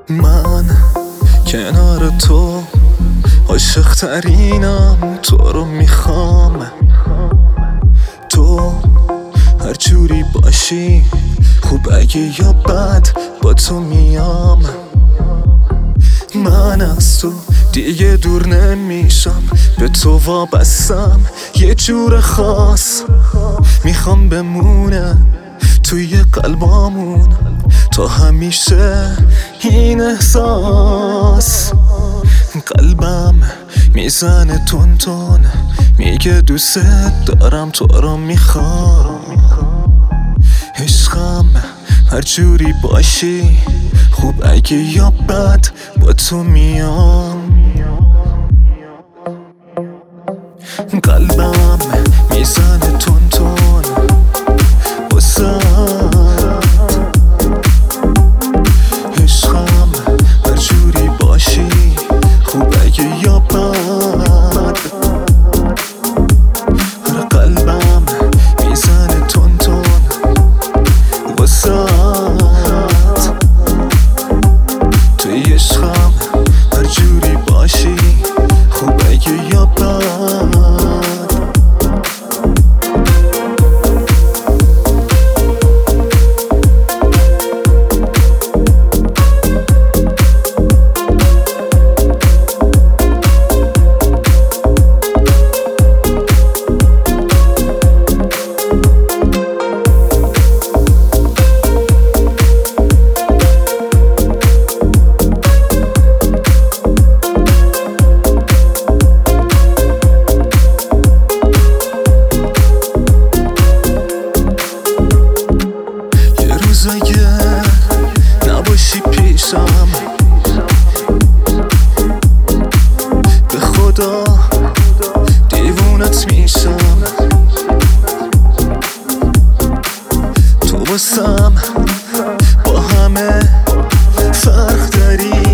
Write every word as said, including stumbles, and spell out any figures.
من کنار تو عاشق ترینم، تو رو میخوام. تو هر جوری باشی، خوب اگه یا بد با تو میام. من از تو دیگه دور نمیشم، به تو وابستم یه جور خاص. میخوام بمونه توی قلبامون تا همیشه این احساس. قلبم میزنه تون تون، میگه دوست دارم، تو رو میخوام. عشقم هر جوری باشی، خوب اگه یا بد با تو میام. قلبم میزنه تون تون واسه عشقم هر جوری باشی، خوب اگه یا بد. هر قلبم میزنه تون تون واسه توی عشقم هر جوری باشی، خوب اگه یا بد. اگه نباشی پیشم، به خدا دیوونت میشم. تو واسم با همه فرق داری،